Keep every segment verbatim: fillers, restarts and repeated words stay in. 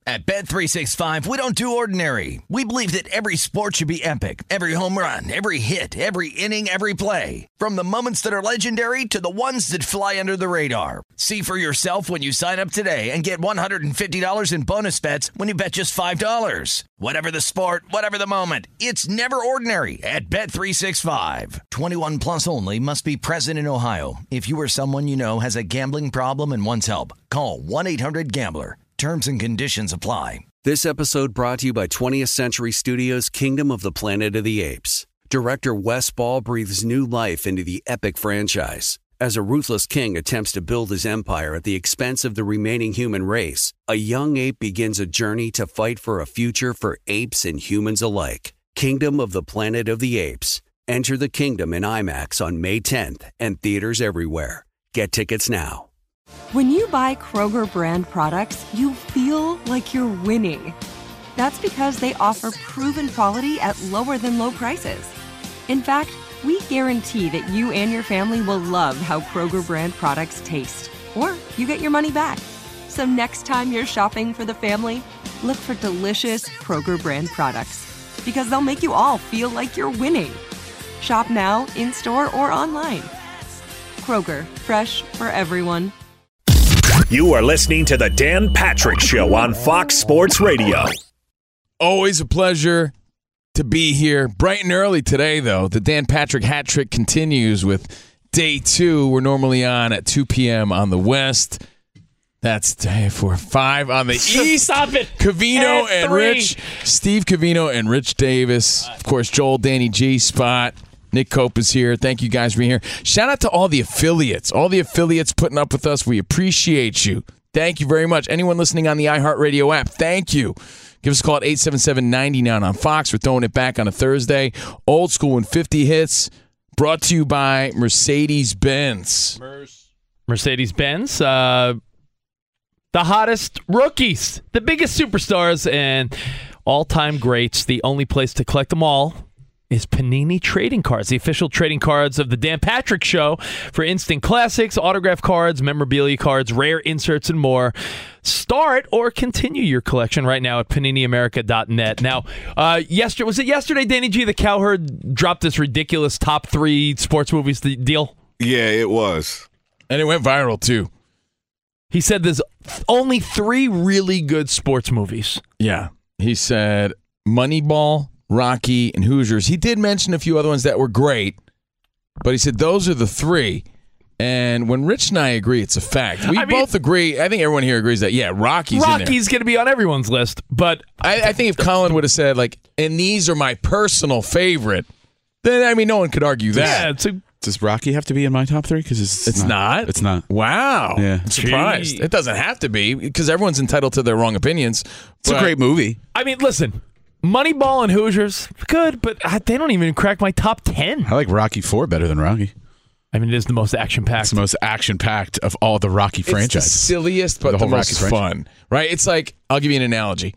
At Bet three sixty-five, we don't do ordinary. We believe that every sport should be epic. Every home run, every hit, every inning, every play. From the moments that are legendary to the ones that fly under the radar. See for yourself when you sign up today and get one hundred fifty dollars in bonus bets when you bet just five dollars. Whatever the sport, whatever the moment, it's never ordinary at Bet three sixty-five. twenty-one plus only. Must be present in Ohio. If you or someone you know has a gambling problem and wants help, call one eight hundred gambler. Terms and conditions apply. This episode brought to you by twentieth Century Studios' Kingdom of the Planet of the Apes. Director Wes Ball breathes new life into the epic franchise. As a ruthless king attempts to build his empire at the expense of the remaining human race, a young ape begins a journey to fight for a future for apes and humans alike. Kingdom of the Planet of the Apes. Enter the kingdom in IMAX on May tenth and theaters everywhere. Get tickets now. When you buy Kroger brand products, you feel like you're winning. That's because they offer proven quality at lower than low prices. In fact, we guarantee that you and your family will love how Kroger brand products taste, or you get your money back. So next time you're shopping for the family, look for delicious Kroger brand products, because they'll make you all feel like you're winning. Shop now, in-store, or online. Kroger, fresh for everyone. You are listening to the Dan Patrick Show on Fox Sports Radio. Always a pleasure to be here. Bright and early today, though. The Dan Patrick hat trick continues with day two. We're normally on at two p.m. on the West. That's day four, five on the East. Stop it. Cavino At and three. Rich. Steve Cavino and Rich Davis. Of course, Joel, Danny G, Spot. Nick Cope is here. Thank you guys for being here. Shout out to all the affiliates. All the affiliates putting up with us. We appreciate you. Thank you very much. Anyone listening on the iHeartRadio app, thank you. Give us a call at eight seven seven, nine nine on Fox. We're throwing it back on a Thursday. Old School and fifty hits. Brought to you by Mercedes-Benz. Mercedes-Benz. Uh, the hottest rookies. The biggest superstars and all-time greats. The only place to collect them all is Panini Trading Cards, the official trading cards of the Dan Patrick Show for instant classics, autograph cards, memorabilia cards, rare inserts, and more. Start or continue your collection right now at panini america dot net. Now, uh, yesterday was it yesterday, Danny G, the Cowherd dropped this ridiculous top three sports movies deal? Yeah, it was. And it went viral, too. He said there's only three really good sports movies. Yeah. He said Moneyball, Rocky, and Hoosiers. He did mention a few other ones that were great, but he said those are the three. And when Rich and I agree, it's a fact. We I mean, both agree. I think everyone here agrees that, yeah, Rocky's, Rocky's going to be on everyone's list. But I, I think if Colin would have said, like, and these are my personal favorite, then, I mean, no one could argue that. Yeah, it's a, Does Rocky have to be in my top three? Because it's, it's not. not. It's not. Wow. Yeah. I'm surprised. Gee. It doesn't have to be, because everyone's entitled to their wrong opinions. It's a great movie. I mean, listen. Moneyball and Hoosiers, good, but uh, they don't even crack my top ten. I like Rocky four better than Rocky. I mean, it is the most action-packed. It's the most action-packed of all the Rocky franchises. It's the silliest, but the, the, whole most Rocky fun. franchise. Right? It's like, I'll give you an analogy.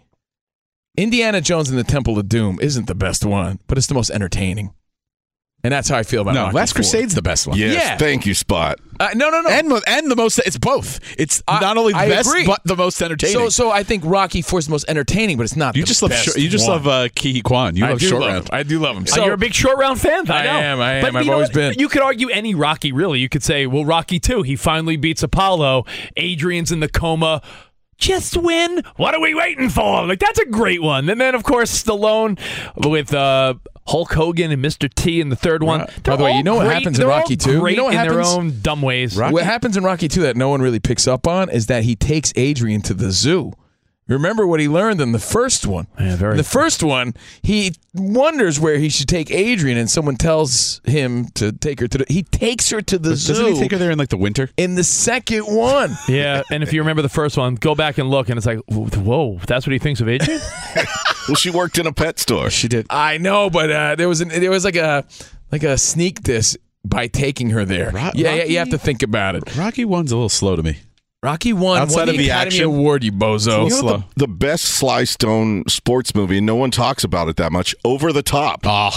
Indiana Jones and the Temple of Doom isn't the best one, but it's the most entertaining. And that's how I feel about No, Rocky Last four. Crusade's the best one. Yes, Yeah. thank you, Spot. Uh, no, no, no. And, mo- and the most, it's both. It's I- not only the I best, agree. but the most entertaining. So, so I think Rocky four is the most entertaining, but it's not. you the just love, best short, you just one. love uh, Ki Kwan. You I love do short love round. him. I do love him. So, So you're a big short round fan. I, I know. am, I am. But I've you know always what? been. You could argue any Rocky, really. You could say, well, Rocky two, he finally beats Apollo. Adrian's in the coma. Just win. What are we waiting for? Like, that's a great one. And then, of course, Stallone with uh, Hulk Hogan and Mister T in the third one. Right. They're By the way, all you know what great. happens in They're all Rocky two? You great know what in their happens? own dumb ways. Rocky- What happens in Rocky two that no one really picks up on is that he takes Adrian to the zoo. Remember what he learned in the first one. Yeah, very in the first one, he wonders where he should take Adrian, and someone tells him to take her to the... He takes her to the zoo. Doesn't he take her there in like the winter? In the second one. Yeah, and if you remember the first one, go back and look, and it's like, whoa, that's what he thinks of Adrian? Well, she worked in a pet store. She did. I know, but uh, there was an, there was like a like a sneak diss by taking her there. Ro- yeah, yeah, Rocky- you have to think about it. Rocky one's a little slow to me. Rocky won, Outside won the of the Academy action, Award, you bozo. You know slow. the, the best Sly Stone sports movie, no one talks about it that much, Over the Top. Oh,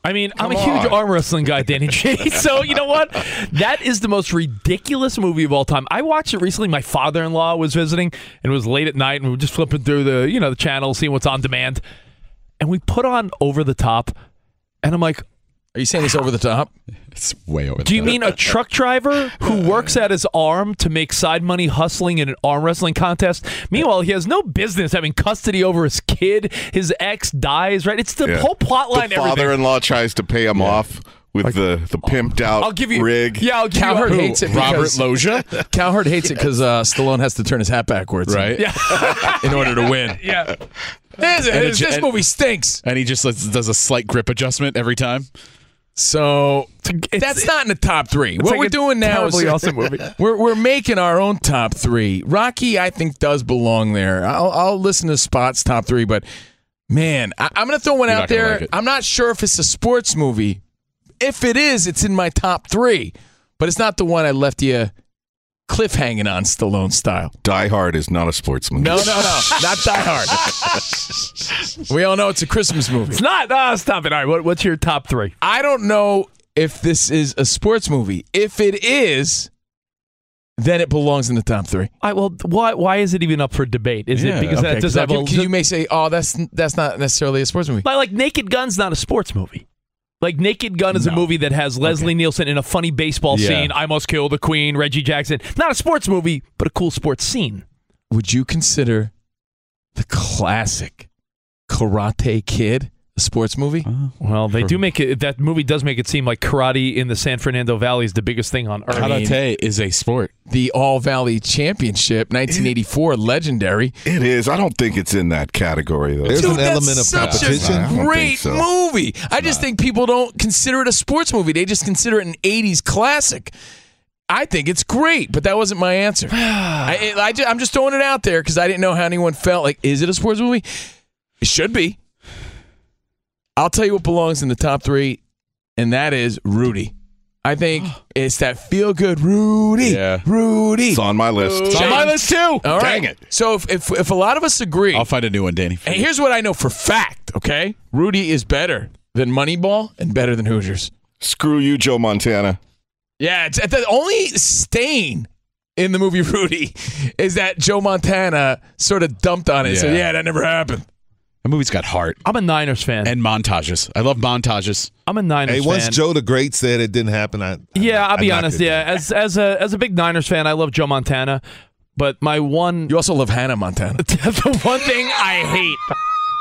I mean, I'm Come a huge on. arm wrestling guy, Danny G. So, you know what? That is the most ridiculous movie of all time. I watched it recently. My father-in-law was visiting, and it was late at night, and we were just flipping through the, you know, the channel, seeing what's on demand. And we put on Over the Top, and I'm like, Are you saying it's over the top? It's way over the do you top. mean a truck driver who works at his arm to make side money hustling in an arm wrestling contest? Meanwhile, he has no business having custody over his kid. His ex dies, right? It's the Yeah. whole plot line. The everything. father-in-law tries to pay him off with the, the pimped out I'll give you rig. Yeah, I'll give Cowherd you. hates it Robert because Loggia? Cowherd hates it because uh, Stallone has to turn his hat backwards, Right? Yeah. in order to win. Yeah. This, And this, it- this and- movie stinks. And he just lets- does a slight grip adjustment every time. So It's- that's not in the top three. It's What like we're a doing now is terribly awesome movie. we're we're making our own top three. Rocky, I think, does belong there. I'll, I'll listen to Spot's top three, but man, I, I'm going to throw one You're out not gonna there. like it. I'm not sure if it's a sports movie. If it is, it's in my top three, but it's not the one I left you cliffhanging on, Stallone style. Die Hard is not a sports movie. No, no, no, not Die Hard. We all know it's a Christmas movie. It's not. Uh, stop it. All right. What, what's your top three? I don't know if this is a sports movie. If it is, then it belongs in the top three. All right, well, why why is it even up for debate? Is Yeah, it because okay, that does 'cause have I'll a give- you may say, "Oh, that's that's not necessarily a sports movie." like, like Naked Gun's not a sports movie. Like Naked Gun is a No. movie that has Leslie Nielsen in a funny baseball Yeah. scene. I must kill the queen. Reggie Jackson. Not a sports movie, but a cool sports scene. Would you consider the classic Karate Kid a sports movie? Well, they do make it. That movie does make it seem like karate in the San Fernando Valley is the biggest thing on earth. Karate is a sport. The All Valley Championship, nineteen eighty-four, legendary. It is. I don't think it's in that category, though. There's Dude, an that's element of such competition. I a don't great think so. movie. I just think people don't consider it a sports movie. They just consider it an eighties classic. I think it's great, but that wasn't my answer. I, I, ju- I'm just throwing it out there because I didn't know how anyone felt. Like, is it a sports movie? It should be. I'll tell you what belongs in the top three, and that is Rudy. I think it's that feel-good Rudy. Yeah. Rudy. It's on my list. It's on my list too. All right. Dang it. So if, if if a lot of us agree, I'll find a new one, Danny. and here's what I know for fact, okay? Rudy is better than Moneyball and better than Hoosiers. Screw you, Joe Montana. Yeah, it's the only stain in the movie Rudy is that Joe Montana sort of dumped on it. So Yeah. yeah, that never happened. That movie's got heart I'm a Niners fan. and montages. I love montages. I'm a Niners Hey, fan. once Joe the Great said it didn't happen, I, I yeah, I'll I be knocked honest. it Yeah, down. as as a as a big Niners fan, I love Joe Montana. But my one You also love Hannah Montana. the one thing I hate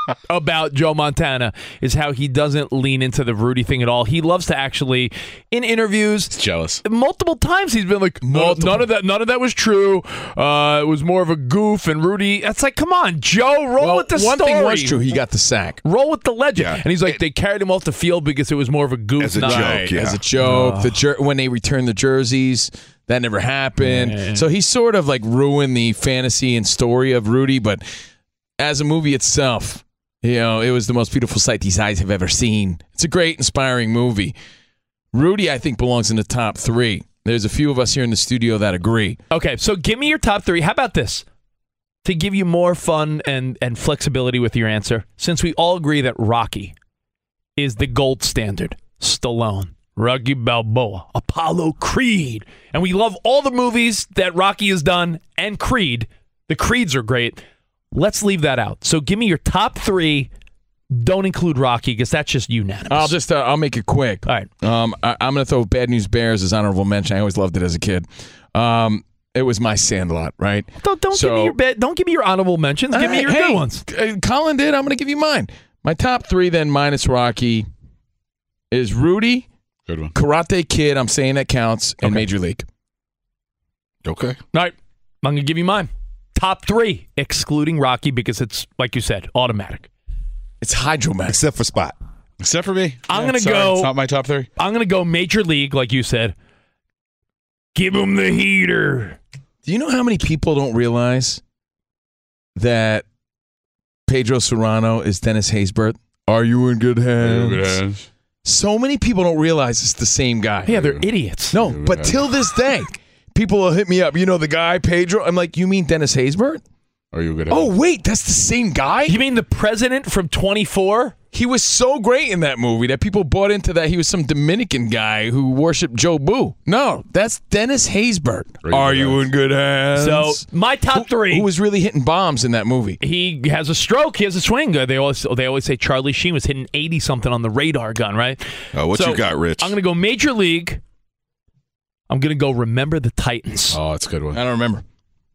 about Joe Montana is how he doesn't lean into the Rudy thing at all. He loves to actually, in interviews, Jealous. multiple times he's been like, no, Multiple. none of that, none of that was true. Uh, it was more of a goof. And Rudy, it's like, come on, Joe, roll Well, with the one story. thing was true. He got the sack. Roll with the legend. Yeah. And he's like, they carried him off the field because it was more of a goof. As a not- joke, Right, yeah. as a joke. The jer- when they returned the jerseys, that never happened. Yeah. So he sort of like ruined the fantasy and story of Rudy, but as a movie itself, you know, it was the most beautiful sight these eyes have ever seen. It's a great, inspiring movie. Rudy, I think, belongs in the top three. There's a few of us here in the studio that agree. Okay, so give me your top three. How about this? To give you more fun and, and flexibility with your answer, since we all agree that Rocky is the gold standard, Stallone, Rocky Balboa, Apollo Creed, and we love all the movies that Rocky has done and Creed. The Creeds are great. Let's leave that out. So give me your top three. Don't include Rocky because that's just unanimous. I'll just, uh, I'll make it quick. All right. Um, I, I'm going to throw Bad News Bears as honorable mention. I always loved it as a kid. Um, it was my Sandlot, right? Don't, don't So- give me your bad, don't give me your honorable mentions. Give me your Hey, good ones. uh, Colin did. I'm going to give you mine. My top three, then minus Rocky, is Rudy, Good one. Karate Kid. I'm saying that counts, and Okay. Major League. Okay. All right, I'm going to give you mine. Top three, excluding Rocky because it's, like you said, automatic. It's Hydromax. except for Spot. Except for me. I'm Yeah, gonna sorry, go- It's not my top three. I'm going to go Major League, like you said. Give him the heater. Do you know how many people don't realize that Pedro Serrano is Dennis Haysbert? Are you in good hands? So many people don't realize it's the same guy. Yeah, they're idiots. No, but till this day, people will hit me up. You know the guy, Pedro? I'm like, you mean Dennis Haysbert? Are you good? Oh, wait, that's the same guy? You mean the president from twenty-four? He was so great in that movie that people bought into that he was some Dominican guy who worshipped Joe Boo. No, that's Dennis Haysbert. Are Are you you in good hands? So my top three. Who, who was really hitting bombs in that movie? He has a stroke. He has a swing. They always they always say Charlie Sheen was hitting eighty something on the radar gun, right? Oh, what So, you got, Rich? I'm going to go Major League. I'm going to go Remember the Titans. Oh, that's a good one. I don't remember.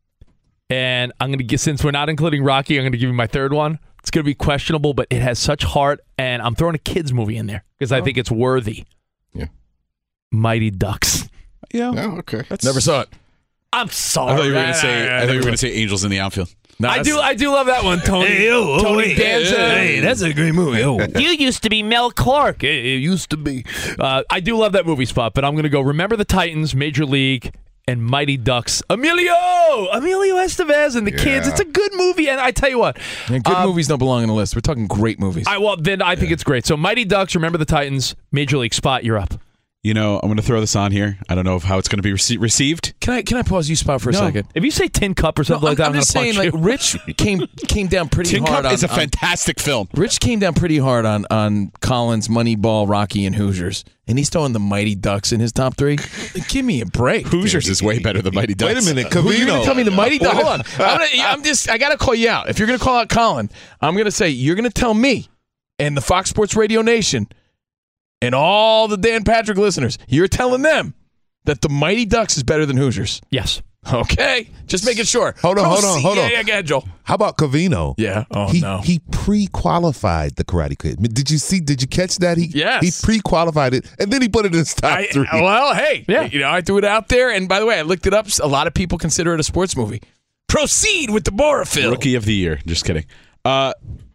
And I'm going to get, since we're not including Rocky, I'm going to give you my third one. It's going to be questionable, but it has such heart, and I'm throwing a kids movie in there because I think it's worthy. Yeah. Mighty Ducks. Yeah. Oh, okay. Never saw it. I'm sorry. I thought you were going to Nah, say. nah, nah, I thought you were nah. going to say Angels in the Outfield. No, I that's- do. I do love that one, Tony. Hey, oh, oh, Tony wait, Danza. hey, that's a great movie. Oh. You used to be Mel Clark. It, it used to be. Uh, I do love that movie spot, but I'm going to go Remember the Titans, Major League, and Mighty Ducks. Emilio! Emilio Estevez and the Yeah. kids. It's a good movie, and I tell you what. Man, good um, movies don't belong on the list. We're talking great movies. I well then I think it's great. So Mighty Ducks, Remember the Titans, Major League Spot. You're up. You know, I'm going to throw this on here. I don't know if how it's going to be rece- received. Can I can I pause you, Spot, for a No. second? If you say Tin Cup or something No, like that, I'm, I'm, I'm just going to saying, punch like you. Rich came came down pretty Tin hard Cup on. is a on- fantastic film. Rich came down pretty hard on on Collins, Moneyball, Rocky, and Hoosiers, and he's throwing the Mighty Ducks in his top three. Like, give me a break. Hoosiers is way better than Mighty Ducks. Wait a minute, Who, you're gonna Covino. tell me the Mighty Ducks? Hold on, I'm, gonna, I'm just. I gotta call you out. If you're gonna call out Colin, I'm gonna say you're gonna tell me and the Fox Sports Radio Nation and all the Dan Patrick listeners, you're telling them that the Mighty Ducks is better than Hoosiers. Yes. Okay, just making sure. Hold on, hold on, hold yeah, on. Yeah, yeah, Joel. How about Covino? Yeah. Oh he, no. He pre-qualified the Karate Kid. Did you see? Did you catch that? He Yes. He pre-qualified it, and then he put it in his top I, three. well, hey, Yeah. you know, I threw it out there, and by the way, I looked it up. A lot of people consider it a sports movie. Proceed with the Borophil. Rookie of the year. Just kidding. Uh,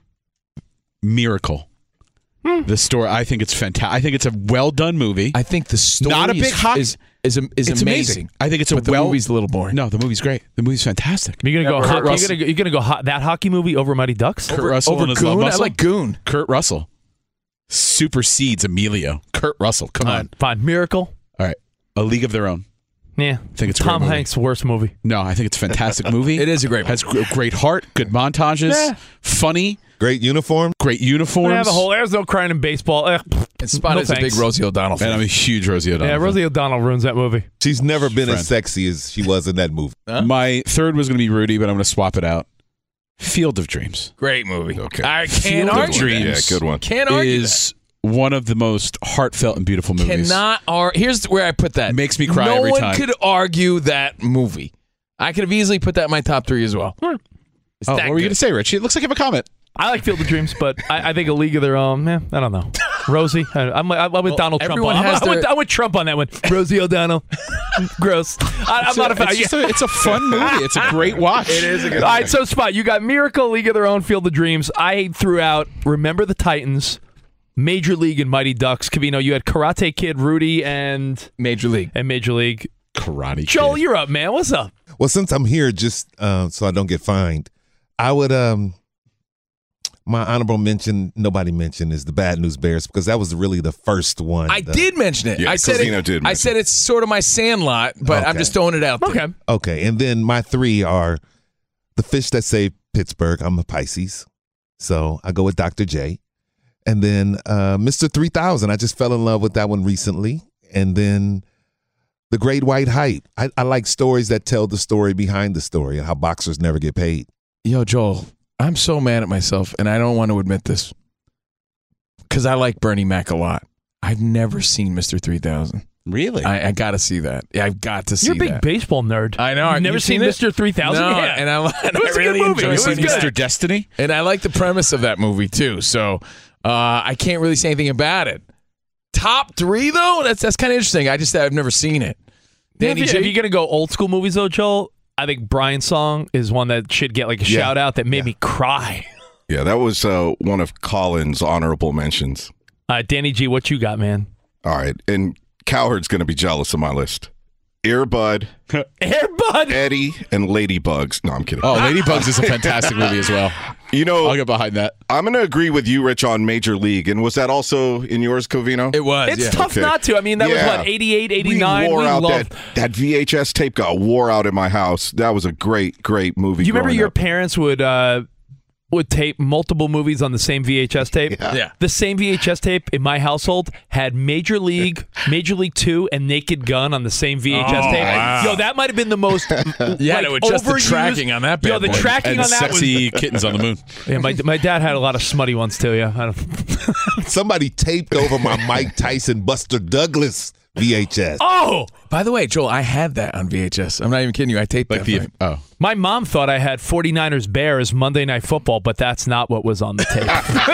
Miracle. The story. I think it's fantastic. I think it's a well done movie. I think the story Not a big is, hot- is is, is it's amazing. I think it's a but the well. movie's a little boring. No, the movie's great. The movie's fantastic. You're gonna go. Kurt Hockey, you're Russell. gonna go. You're gonna go ho- that hockey movie over Mighty Ducks. Kurt Russell Over and his love Goon, I muscle. like Goon. Kurt Russell supersedes Emilio. Kurt Russell. Come All on. right, fine. Miracle. All right. A League of Their Own. Yeah. I think it's a Tom great movie. Hanks' worst movie. No, I think it's a fantastic movie. It is a great Has gr- great heart, good montages, Yeah. funny, Great uniform. great We uniforms. have a whole. There's no crying in baseball. Ugh, And Spot no is a thanks. big Rosie O'Donnell fan. And I'm a huge Rosie O'Donnell. Yeah, fan. Rosie O'Donnell ruins that movie. She's never been Friend. as sexy as she was in that movie. Huh? My third was going to be Rudy, but I'm going to swap it out. Field of Dreams Great movie. Okay. I Field can't of argue. Dreams. that. Yeah, good one. Can't argue. is one of the most heartfelt and beautiful that. movies. Cannot argue. Here's where I put that. Makes me cry no every one time. could argue that movie. I could have easily put that in my top three as well. It's Oh, that what were you good. going to say, Rich? It looks like you have a comment. I like Field of Dreams, but I, I think A League of Their Own. Man, I don't know. Rosie. I, I'm, I'm with Well, Donald Trump. everyone On. I'm, has I'm, with, their- I'm with Trump on that one. Rosie O'Donnell. Gross. I, I'm not a fan. It's, just a, it's a fun movie. It's a great watch. It is a good All right, so Spot, you got Miracle, League of Their Own, Field of Dreams. I threw out Remember the Titans, Major League, and Mighty Ducks. Cavino, you had Karate Kid, Rudy, and Major League. and Major League. Karate Joel, Kid. you're up, man. What's up? Well, since I'm here, just uh, so I don't get fined, I would um my honorable mention. Nobody mentioned is the Bad News Bears because that was really the first one. I The- did mention it. Yeah, I said Cosino it. did I mention said it's sort of my Sandlot, but I'm Okay. just throwing it out there. Okay. Okay, and then my three are the fish that saved Pittsburgh. I'm a Pisces, so I go with Doctor J. And then uh, Mister three thousand. I just fell in love with that one recently. And then The Great White Hype. I, I like stories that tell the story behind the story and how boxers never get paid. Yo, Joel, I'm so mad at myself, and I don't want to admit this because I like Bernie Mac a lot. I've never seen Mister three thousand. Really? I, I got to see that. Yeah, I've got to see You're a big that. baseball nerd. I know. You've Have never you seen, seen it? Mister three thousand? No, Yeah. and I, and It was I a good really movie. enjoy It was seeing good. Mister Destiny? And I like the premise of that movie too. So uh, I can't really say anything about it. Top three though, that's that's kind of interesting. I just I've never seen it. Danny if, you, G? if you're going to go old school movies, though, Joel, I think Brian's song is one that should get like a Yeah. shout out that made Yeah. me cry. Yeah, that was uh, one of Colin's honorable mentions. Uh, Danny G, what you got, man? All right, and Cowherd's going to be jealous of my list. Earbud, Airbud. Eddie, and Ladybugs. No, I'm kidding. Oh, Ladybugs is a fantastic movie as well. You know, I'll get behind that. I'm going to agree with you, Rich, on Major League. And was that also in yours, Covino? It was. It's yeah. tough Okay. not to. I mean, that Yeah. was what, eighty-eight, eighty-nine? We wore We out loved- that, that V H S tape got wore out in my house. That was a great, great movie. Do you remember growing your up. parents would uh, would tape multiple movies on the same V H S tape? Yeah. Yeah. The same V H S tape in my household had Major League, Major League Two, and Naked Gun on the same V H S Oh, tape. wow. Yo, that might have been the most Yeah, like, no, it's just the overused- tracking on that Yo, bad the boy. tracking And on that sexy kittens on the moon. was. Yeah, my my dad had a lot of smutty ones too. Yeah, I don't, Somebody taped over my Mike Tyson, Buster Douglas V H S. oh, By the way, Joel, I had that on V H S. I'm not even kidding you. I taped Like that. the thing. oh, my mom thought I had 49ers Bears Monday Night Football, but that's not what was on the tape.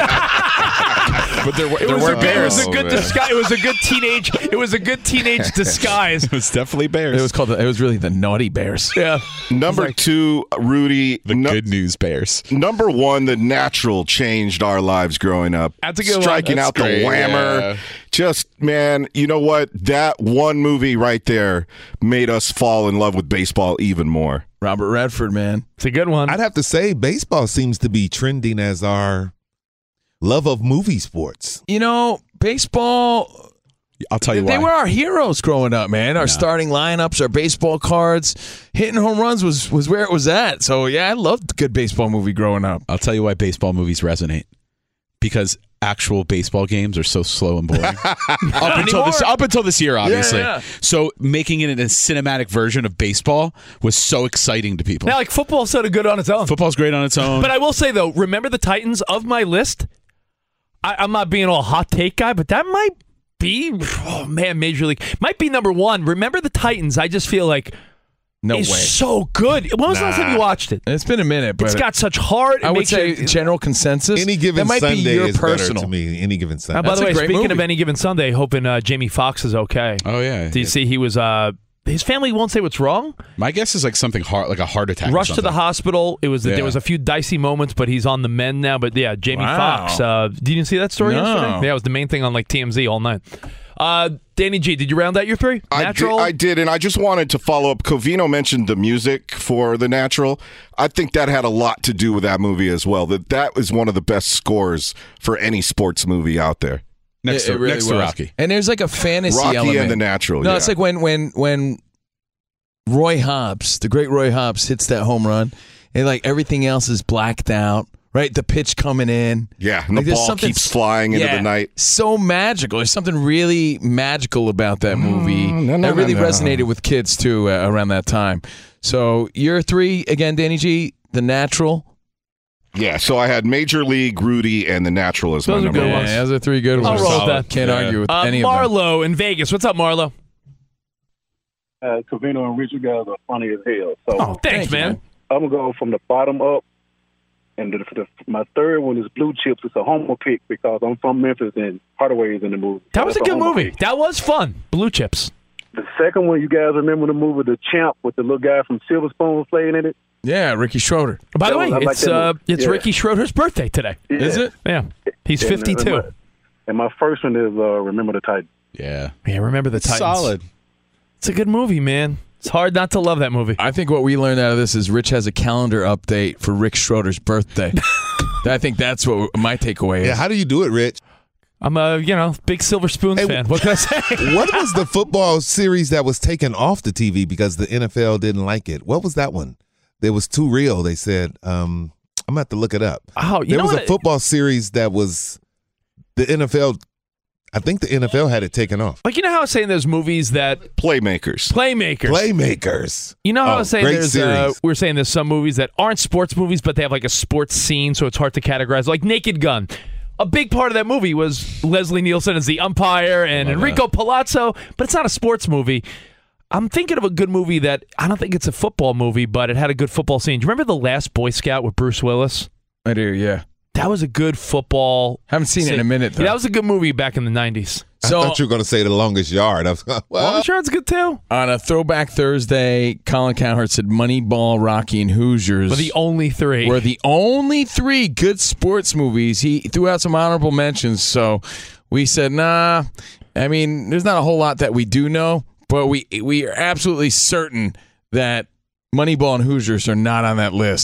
but there, were- It there was, were a, it bears. was a good man. disguise. It was a good teenage. It was a good teenage disguise. it was definitely bears. It was called. The, it was really the Naughty Bears. Yeah. Number two, Rudy. the nu- good news bears. Number one, The Natural changed our lives growing up. That's a good one. Striking That's out great, the whammer. yeah. Just, man, you know what? That one movie right there made us fall in love with baseball even more. Robert Redford, man. It's a good one. I'd have to say baseball seems to be trending as our love of movie sports. You know, baseball. I'll tell you They why. were our heroes growing up, man. Our starting lineups, our baseball cards, hitting home runs was was where it was at. So yeah, I loved a good baseball movie growing up. I'll tell you why baseball movies resonate. Because actual baseball games are so slow and boring. up until this up until this year, obviously. Yeah, yeah. So making it in a cinematic version of baseball was so exciting to people. Now, like football's sort of good on its own. Football's great on its own. But I will say though, remember the Titans of my list? I, I'm not being all hot take guy, but that might be oh man, Major League might be number one. Remember the Titans? I just feel like No is way. so good. When was the last time you watched it? It's been a minute, but It's got such heart. It I would makes say you- general consensus. Any given that might Sunday be your is personal. better to me. Any given Uh, Sunday. by That's the a way, great speaking movie. of Any Given Sunday, hoping uh, Jamie Foxx is okay. oh yeah. Do you see he was? Uh, his family won't say what's wrong. My guess is like something heart, like a heart attack. or Rushed to the something. hospital. It was Yeah. there was a few dicey moments, but he's on the mend now. But yeah, Jamie Wow. Foxx. Uh, did you see that story No. yesterday? Yeah, it was the main thing on like T M Z all night. Uh, Danny G, did you round out your three? Natural. I did, I did, and I just wanted to follow up. Covino mentioned the music for The Natural. I think that had a lot to do with that movie as well. That that was one of the best scores for any sports movie out there. next It- to, it really next to was. Rocky. And there's like a fantasy Rocky element. and The Natural. No, yeah. it's like when when when Roy Hobbs, the great Roy Hobbs, hits that home run, and like everything else is blacked out. Right, the pitch coming in. yeah, and Like, the there's ball something keeps s- flying into Yeah, the night. So magical. There's something really magical about that movie. no, no, that really no, no. resonated with kids too uh, around that time. So your three again, Danny G, The Natural. Yeah, so I had Major League, Rudy, and The Natural as my Those are number good Yeah, one. ones. those are three good I'll ones. roll with Solid. that. Can't Yeah. argue with Uh, any of them. Marlo in Vegas. What's up, Marlo? Uh, Covino and Rich, you guys are funny as hell. So Oh, thanks, Thank you, man. man. I'm gonna go from the bottom up, and the, the, my third one is Blue Chips. It's a homer pick because I'm from Memphis and Hardaway is in the movie. That So was a that's good homer movie. pick. That was fun. Blue Chips. The second one, you guys remember the movie The Champ with the little guy from Silver Spoon was playing in it? Yeah, Ricky Schroeder. By the That way, was- I like it's that uh, movie. it's Yeah. Ricky Schroeder's birthday today. Is Yeah. it? Yeah, he's And, uh, fifty-two. And my, and my first one is uh, Remember the Titans. Yeah. Yeah, remember the Titans. Solid. It's a good movie, man. It's hard not to love that movie. I think what we learned out of this is Rich has a calendar update for Rick Schroeder's birthday. I think that's what my takeaway is. Yeah, how do you do it, Rich? I'm a you know big Silver Spoons Hey, fan. What can I say? What was the football series that was taken off the T V because the N F L didn't like it? What was that one? It was too real, they said. Um, I'm going to have to look it up. Oh, you there know was what? a football series that was the N F L. I think the N F L had it taken off. Like you know how I was saying there's movies that Playmakers. playmakers. Playmakers. You know how I Oh, was saying great there's uh, series. we were saying there's some movies that aren't sports movies, but they have like a sports scene, so it's hard to categorize. Like Naked Gun. A big part of that movie was Leslie Nielsen as the umpire and Enrico Palazzo, but it's not a sports movie. I'm thinking of a good movie that I don't think it's a football movie, but it had a good football scene. Do you remember The Last Boy Scout with Bruce Willis? I do, yeah. That was a good football. Haven't seen it in a minute, though. Yeah, that was a good movie back in the nineties. So I thought you were going to say The Longest Yard. I was, well, Long Shot's good too. on a Throwback Thursday, Colin Cowherd said Moneyball, Rocky, and Hoosiers We're the only three. were the only three good sports movies. He threw out some honorable mentions, so we said, nah. I mean, there's not a whole lot that we do know, but we we are absolutely certain that Moneyball and Hoosiers are not on that list.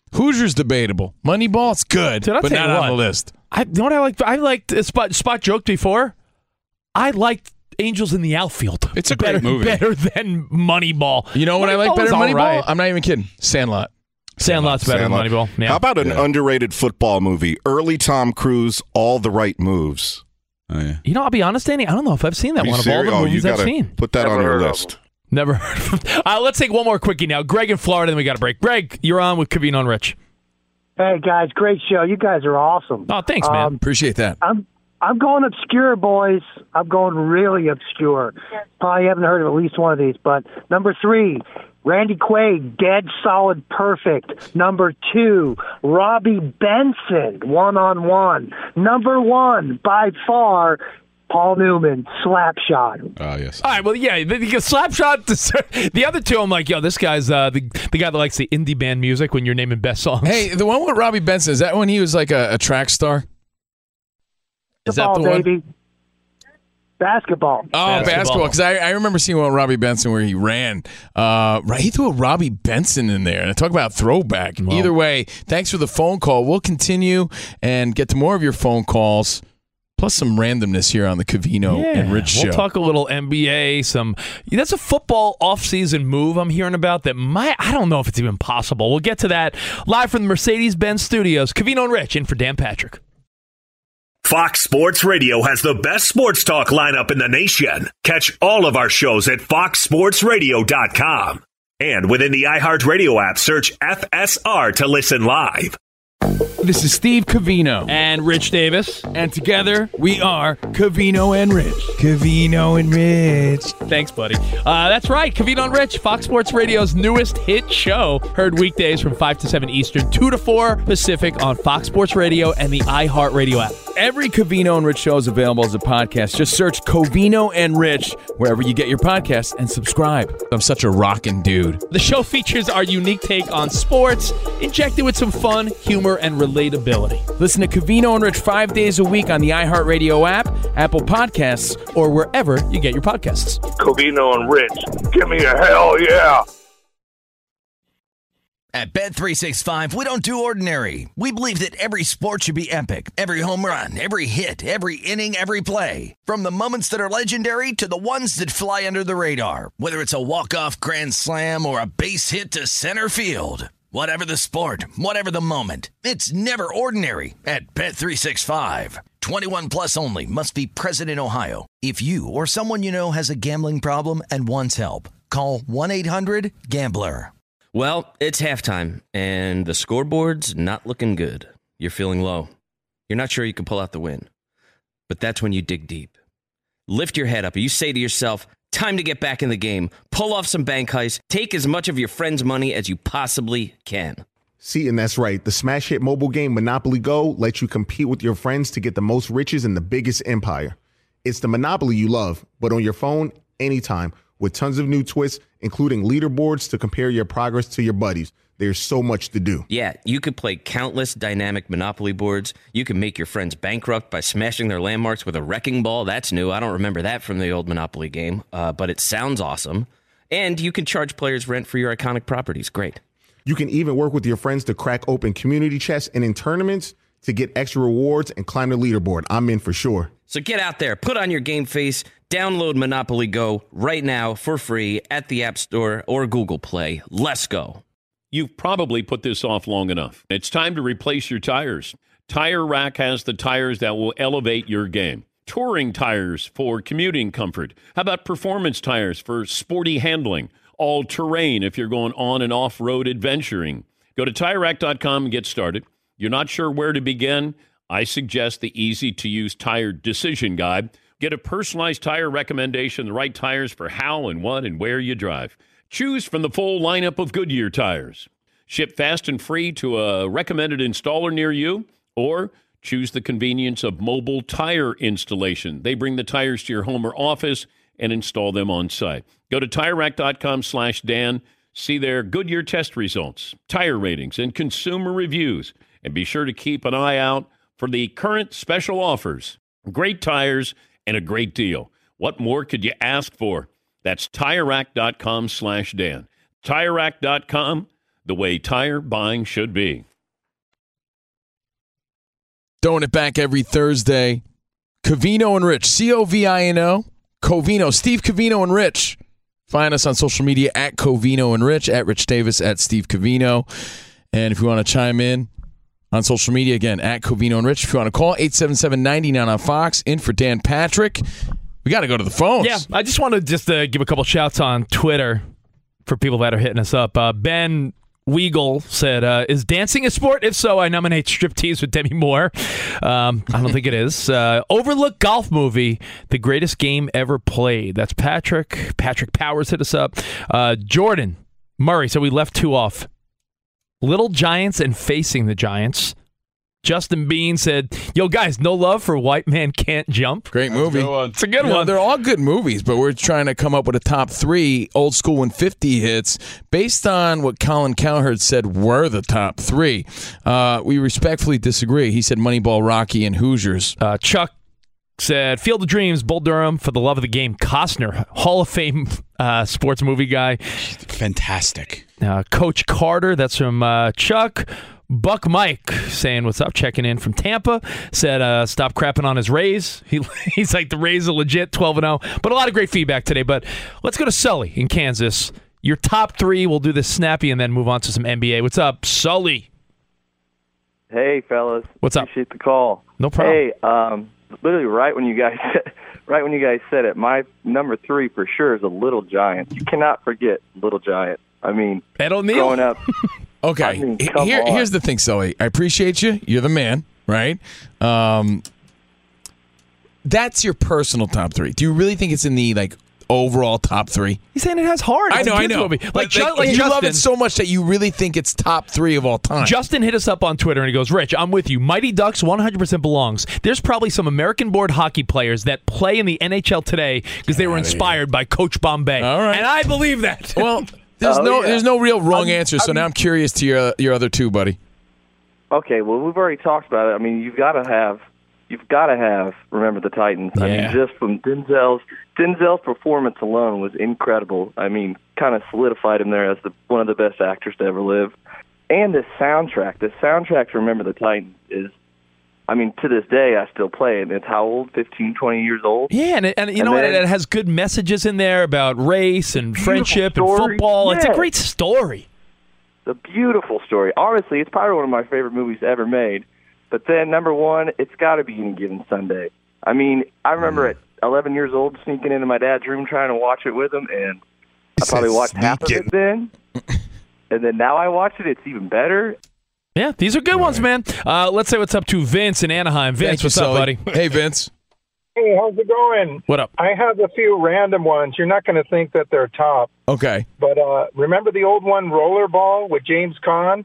Hoosiers debatable. Moneyball, it's good, Dude, I'll but tell not you on what. the list. I you know what I like. I liked uh, Spot. Spot joked before. I liked Angels in the Outfield. It's a great better, movie. Better than Moneyball. You know what I like Moneyball better is than all Moneyball? right. I'm not even kidding. Sandlot. Sandlot's better Sandlot. than Moneyball. Yeah. How about an Yeah. underrated football movie? Early Tom Cruise, All the Right Moves. Oh, yeah. You know, I'll be honest, Danny. I don't know if I've seen that Are you one of all serious? the Oh, you movies I've gotta seen. Put that on your list. Never heard of it. Uh, let's take one more quickie now. Greg in Florida, then we got a break. Greg, you're on with Covino and Rich. Hey guys, great show. You guys are awesome. Oh, thanks, man. Um, Appreciate that. I'm I'm going obscure, boys. I'm going really obscure. Probably haven't heard of at least one of these. But number three, Randy Quaid, Dead Solid Perfect. Number two, Robbie Benson, One on One. Number one, by far, Paul Newman, Slapshot. Oh, yes. All right, well, yeah, the, the Slapshot. The other two, I'm like, yo, this guy's uh, the the guy that likes the indie band music when you're naming best songs. Hey, the one with Robbie Benson, is that when he was like a, a track star? Is that Ball, the one? baby. Basketball. Oh, Basketball. basketball. Because I, I remember seeing one with Robbie Benson where he ran. Uh, right, he threw a Robbie Benson in there. And I talk about throwback. Well. Either way, thanks for the phone call. We'll continue and get to more of your phone calls, plus some randomness here on the Covino Yeah, and Rich we'll show. talk a little N B A. Some that's a football offseason move I'm hearing about that might I don't know if it's even possible. We'll get to that live from the Mercedes-Benz Studios. Covino and Rich in for Dan Patrick. Fox Sports Radio has the best sports talk lineup in the nation. Catch all of our shows at fox sports radio dot com. And within the iHeartRadio app, search F S R to listen live. This is Steve Covino. And Rich Davis. And together, we are Covino and Rich. Covino and Rich. Thanks, buddy. Uh, that's right. Covino and Rich, Fox Sports Radio's newest hit show. Heard weekdays from five to seven Eastern, two to four Pacific on Fox Sports Radio and the iHeartRadio app. Every Covino and Rich show is available as a podcast. Just search Covino and Rich wherever you get your podcasts and subscribe. I'm such a rockin' dude. The show features our unique take on sports, injected with some fun, humor, and relatability. Listen to Covino and Rich five days a week on the iHeartRadio app, Apple Podcasts, or wherever you get your podcasts. Covino and Rich, give me a hell yeah. At Bet three sixty-five, we don't do ordinary. We believe that every sport should be epic. Every home run, every hit, every inning, every play. From the moments that are legendary to the ones that fly under the radar. Whether it's a walk-off grand slam or a base hit to center field. Whatever the sport, whatever the moment. It's never ordinary at Bet three sixty-five. twenty-one plus only. Must be present in Ohio. If you or someone you know has a gambling problem and wants help, call one eight hundred gambler. Well, it's halftime, and the scoreboard's not looking good. You're feeling low. You're not sure you can pull out the win. But that's when you dig deep. Lift your head up, and you say to yourself, time to get back in the game. Pull off some bank heists. Take as much of your friend's money as you possibly can. See, and that's right. The smash hit mobile game Monopoly Go lets you compete with your friends to get the most riches and the biggest empire. It's the Monopoly you love, but on your phone, anytime, with tons of new twists, including leaderboards to compare your progress to your buddies. There's so much to do. Yeah, you could play countless dynamic Monopoly boards. You can make your friends bankrupt by smashing their landmarks with a wrecking ball. That's new. I don't remember that from the old Monopoly game, uh, but it sounds awesome. And you can charge players rent for your iconic properties. Great. You can even work with your friends to crack open community chests and in tournaments to get extra rewards and climb the leaderboard. I'm in for sure. So get out there, put on your game face, download Monopoly Go right now for free at the App Store or Google Play. Let's go. You've probably put this off long enough. It's time to replace your tires. Tire Rack has the tires that will elevate your game. Touring tires for commuting comfort. How about performance tires for sporty handling? All-terrain if you're going on and off-road adventuring. Go to Tire Rack dot com and get started. You're not sure where to begin? I suggest the easy-to-use tire decision guide. Get a personalized tire recommendation, the right tires for how and what and where you drive. Choose from the full lineup of Goodyear tires. Ship fast and free to a recommended installer near you, or choose the convenience of mobile tire installation. They bring the tires to your home or office and install them on site. Go to Tire Rack dot com slash Dan. See their Goodyear test results, tire ratings, and consumer reviews. And be sure to keep an eye out for the current special offers. Great tires and a great deal. What more could you ask for? That's Tire Rack dot com slash Dan. Tire Rack dot com, the way tire buying should be. Throwing it back every Thursday. Covino and Rich, C O V I N O, Covino, Steve Covino and Rich. Find us on social media at Covino and Rich, at Rich Davis, at Steve Covino. And if you want to chime in on social media, again, at Covino and Rich. If you want to call, eight seven seven, nine nine on Fox. In for Dan Patrick. We got to go to the phones. Yeah, I just want to just uh, give a couple shouts on Twitter for people that are hitting us up. Uh, Ben Weagle said, uh, is dancing a sport? If so, I nominate striptease with Demi Moore. Um, I don't think it is. Uh, Overlooked golf movie, the greatest game ever played. That's Patrick. Patrick Powers hit us up. Uh, Jordan Murray, so we left two off. Little Giants and Facing the Giants. Justin Bean said, yo, guys, no love for White Man Can't Jump. Great movie. It's a good You know, one. they're all good movies, but we're trying to come up with a top three old school one fifty hits based on what Colin Cowherd said were the top three. Uh, we respectfully disagree. He said Moneyball, Rocky, and Hoosiers. Uh, Chuck said Field of Dreams, Bull Durham, For the Love of the Game, Costner, Hall of Fame uh, sports movie guy. Fantastic. Uh, Coach Carter, that's from uh, Chuck. Buck Mike saying what's up, checking in from Tampa, said uh, stop crapping on his Rays. He, he's like, the Rays are legit, twelve and oh. But a lot of great feedback today. But let's go to Sully in Kansas. Your top three, we'll do this snappy and then move on to some N B A. What's up, Sully? Hey, fellas. What's up? Appreciate the call. No problem. Hey, um, literally right when you guys right when you guys said it, my number three for sure is a Little Giant. You cannot forget Little Giant. I mean, Ed O'Neill? growing up. Okay, I mean, come Here, on. here's the thing, Sully. I appreciate you. You're the man, right? Um, that's your personal top three. Do you really think it's in the like overall top three? He's saying it has heart. I It's know, a I kids know. movie. Like, Like, Ju- like you Justin, love it so much that you really think it's top three of all time. Justin hit us up on Twitter and he goes, Rich, I'm with you. Mighty Ducks one hundred percent belongs. There's probably some American-born hockey players that play in the N H L today because they were inspired by Coach Bombay. All right. And I believe that. Well, there's Oh, no yeah. there's no real wrong I'm- answer. So I'm- now I'm curious to your your other two, buddy. Okay, well, we've already talked about it. I mean, you've got to have, you've got to have. Remember the Titans. I Yeah. mean, just from Denzel's Denzel's performance alone was incredible. I mean, kind of solidified him there as the one of the best actors to ever live. And the soundtrack, the soundtrack to Remember the Titans is, I mean, to this day, I still play it. It's how old? fifteen, twenty years old. Yeah, and, it, and you And know what? then- It has good messages in there about race and friendship and story. football. It's a Yeah. great story. It's a beautiful story. Honestly, it's probably one of my favorite movies ever made. But then, number one, it's got to be Any Given Sunday. I mean, I remember at eleven years old sneaking into my dad's room trying to watch it with him, and I probably watched half of it then. And then now I watch it, it's even better. Yeah, these are good ones, man. Uh, let's say what's up to Vince in Anaheim. Vince, Thank you, what's up, Sully. buddy? Hey, Vince. Hey, how's it going? What up? I have a few random ones. You're not going to think that they're top. Okay. But uh, remember the old one, Rollerball, with James Caan?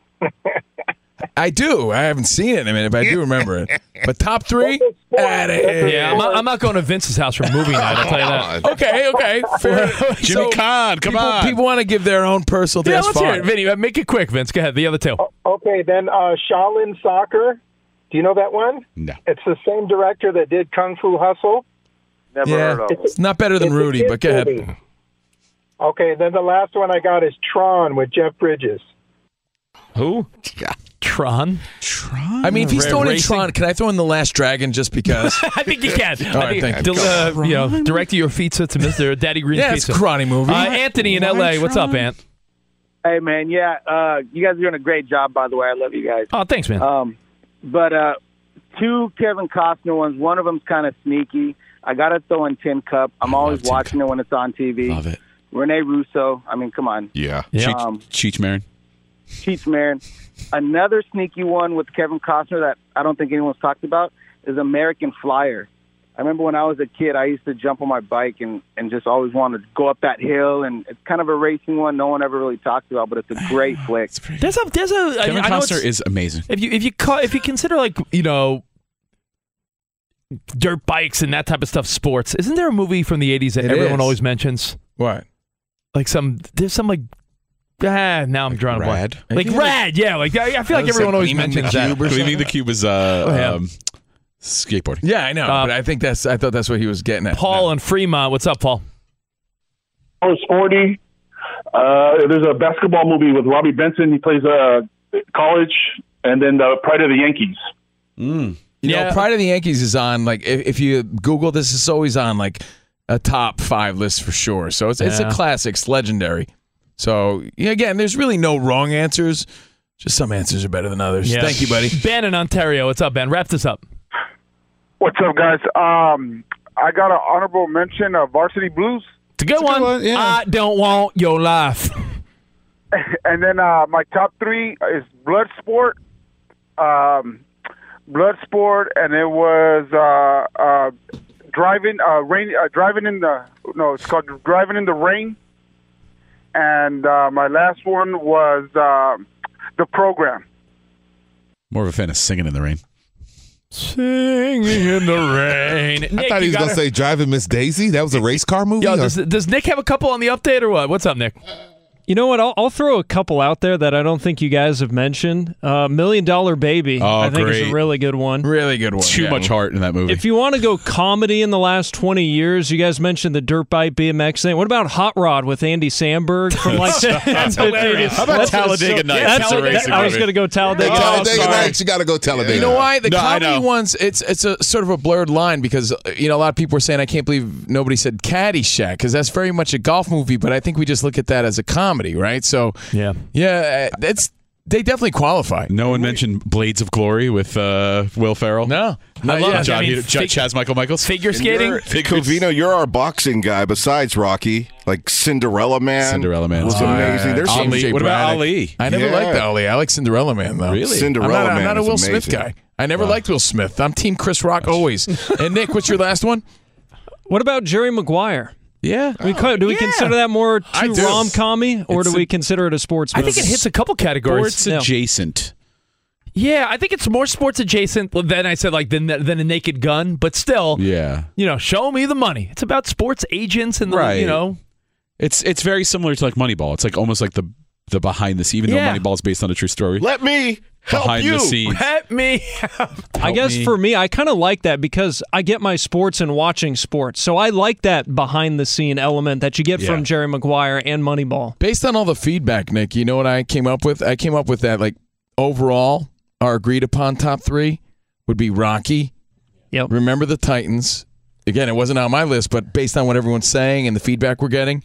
I do. I haven't seen it in a minute, but I do remember it. But top three? Outta here. Yeah, I'm not, I'm not going to Vince's house for movie night, I'll tell you that. Okay, okay. Fair. Jimmy Kahn, come people, on. People want to give their own personal Yeah, that's let's hear fine. it. Vinny, uh, make it quick, Vince. Go ahead. The other two. Okay, then uh, Shaolin Soccer. Do you know that one? No. It's the same director that did Kung Fu Hustle. Never Yeah, heard of it. it's not better than It's a Rudy, kid's but go ahead. movie. Okay, then the last one I got is Tron with Jeff Bridges. Who? Tron. Tron? I mean, if he's Ra- throwing in racing? Tron, can I throw in The Last Dragon just because? I think you can. All I right, think, thank you. del- uh, you know, direct your pizza to Mister Daddy Green's Yeah, it's Pizza. a karate movie. Uh, Anthony in L A. What's up, Ant? Hey, man, yeah, uh, you guys are doing a great job, by the way. I love you guys. Oh, thanks, man. Um, but uh, two Kevin Costner ones. One of them's kind of sneaky. I got to throw in Tin Cup. I'm always watching it when it's on T V. Love it. Rene Russo. I mean, come on. Yeah. Cheech, Um, Cheech Marin. Cheech Marin. Another sneaky one with Kevin Costner that I don't think anyone's talked about is American Flyer. I remember when I was a kid, I used to jump on my bike and, and just always wanted to go up that hill. And it's kind of a racing one no one ever really talks about, but it's a great flick. There's a there's a I Kevin mean, I know Costner it's- is amazing. if you if you ca- if you consider like you know dirt bikes and that type of stuff sports, isn't there a movie from the eighties that It everyone is. always mentions? What? Like some there's some like ah now I'm drawing a Rad? blank. Like Rad, yeah. Like I, I feel like was everyone like always Gleaming the mentions that. Cube or Gleaming the Cube is uh, Oh, yeah. um, skateboarding. Yeah, I know, Uh, but I think that's. I thought that's what he was getting at. Paul in Fremont, what's up, Paul? I was forty. Uh, there's a basketball movie with Robbie Benson. He plays uh, college, and then the Pride of the Yankees. Mm. You Yeah. know, Pride of the Yankees is on, like, if, if you Google this, it's always on, like, a top five list for sure. So it's, it's a Yeah. classic. It's legendary. So, yeah, again, there's really no wrong answers. Just some answers are better than others. Yeah. Thank you, buddy. Ben in Ontario. What's up, Ben? Wrap this up. What's up, guys? Um, I got an honorable mention of Varsity Blues. It's a good one. I don't want your life. And then uh, my top three is Bloodsport, um, Bloodsport, and it was uh, uh, driving, uh, rain, uh, driving in the no, it's called Driving in the Rain. And uh, my last one was uh, The Program. More of a fan of Singing in the Rain. Singing in the rain. I Nick, thought he you was going gotta- to say Driving Miss Daisy. That was a race car movie? Yo, or- does, does Nick have a couple on the update or what? What's up, Nick? You know what? I'll, I'll throw a couple out there that I don't think you guys have mentioned. Uh, Million Dollar Baby, Oh, I think is great. a really good one. Really good one. Too yeah. much heart in that movie. If you want to go comedy in the last twenty years, you guys mentioned the Dirt Bike B M X thing. What about Hot Rod with Andy Samberg from like That's hilarious. How about That's- Talladega so- Nights? That's That's a what- racing I was movie. going to go Talladega. Hey, Oh, Talladega sorry. Nights, you got to go Talladega. You know why? The No, I comedy know. ones, it's it's a sort of a blurred line because, uh, you know, a lot of people are saying, I can't believe nobody said Caddyshack because that's very much a golf movie, but I think we just look at that as a comedy, right? So, yeah, yeah, uh, it's they definitely qualify. No one mentioned Blades of Glory with uh, Will Ferrell. No. Not love yet. it. John I mean, Heater- Ch- fig- Chaz Michael Michaels. Figure And skating? you're- Covino, you're our boxing guy besides Rocky. Like Cinderella Man. Cinderella Man was was amazing. There's some Ali. What about Ali? I never Yeah. liked Ali. I like Cinderella Man, though. Really? Cinderella I'm not, I'm Man not a is Will Smith amazing. guy. I never liked Will Smith. I'm Team Chris Rock always. And Nick, what's your last one? What about Jerry Maguire? Yeah. We co- do we Yeah. consider that more I too do. rom-commy, or It's do a- we consider it a sports I movie? think it hits a couple categories. Sports Yeah. adjacent. Yeah, I think it's more sports adjacent than I said, like than than a Naked Gun. But still, Yeah. you know, show me the money. It's about sports agents and the, Right. you know, It's it's very similar to like Moneyball. It's like almost like the the behind the scene, even Yeah. though Moneyball's based on a true story. Let me help behind you. the scenes. let me. I guess me. for me, I kind of like that because I get my sports in watching sports. So I like that behind-the-scene element that you get Yeah. from Jerry Maguire and Moneyball. Based on all the feedback, Nick, you know what I came up with? I came up with that, like, overall, our agreed-upon top three would be Rocky. Yep. Remember the Titans. Again, it wasn't on my list, but based on what everyone's saying and the feedback we're getting,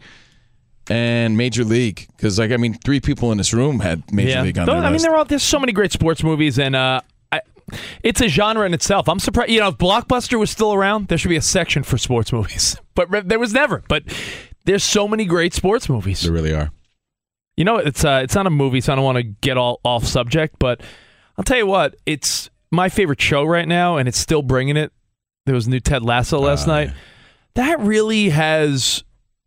and Major League. Because, like, I mean, three people in this room had Major yeah. League on Though, their I mean, list. there are there's so many great sports movies, and uh, I, it's a genre in itself. I'm surprised. You know, if Blockbuster was still around, there should be a section for sports movies. But re- there was never. But there's so many great sports movies. There really are. You know, it's uh, it's not a movie, so I don't want to get all off subject. But I'll tell you what, it's my favorite show right now, and it's still bringing it. There was a new Ted Lasso last Uh, night. That really has.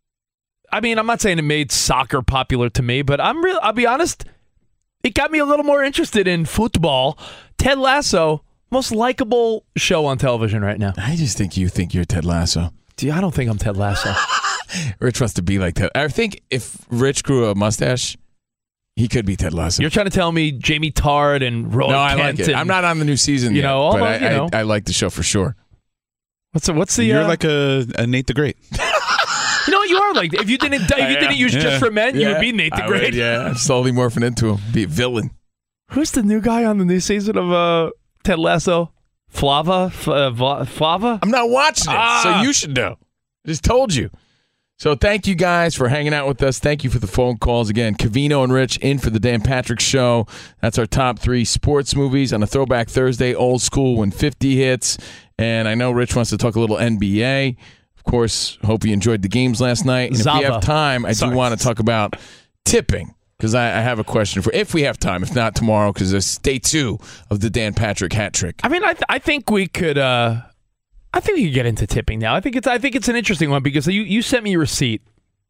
I mean, I'm not saying it made soccer popular to me, but I'm real. I'll be honest. It got me a little more interested in football. Ted Lasso, most likable show on television right now. I just think you think you're Ted Lasso. Dude, I don't think I'm Ted Lasso. Rich wants to be like Ted. I think if Rich grew a mustache, he could be Ted Lasso. You're trying to tell me Jamie Tard and Roy no, I Kent like it. and- I'm not on the new season you yet, know, but although, I, you know. I, I like the show for sure. What's the, what's the? You're uh, like a, a Nate the Great. You know what you are like. If you didn't, if you didn't use Yeah. just for men, you Yeah. would be Nate the I Great. would, yeah, I'm slowly morphing into him. Be a villain. Who's the new guy on the new season of uh, Ted Lasso? Flava, F- uh, Vla- Flava. I'm not watching it, Ah. so you should know. Just told you. So thank you guys for hanging out with us. Thank you for the phone calls. Again, Covino and Rich in for the Dan Patrick Show. That's our top three sports movies on a Throwback Thursday, old school when fifty hits. And I know Rich wants to talk a little N B A. Of course, hope you enjoyed the games last night. And if we Zava. have time, I Sorry. do want to talk about tipping because I, I have a question for if we have time. If not, tomorrow because there's day two of the Dan Patrick hat trick. I mean, I th- I think we could. Uh, I think we could get into tipping now. I think it's I think it's an interesting one because you you sent me your receipt,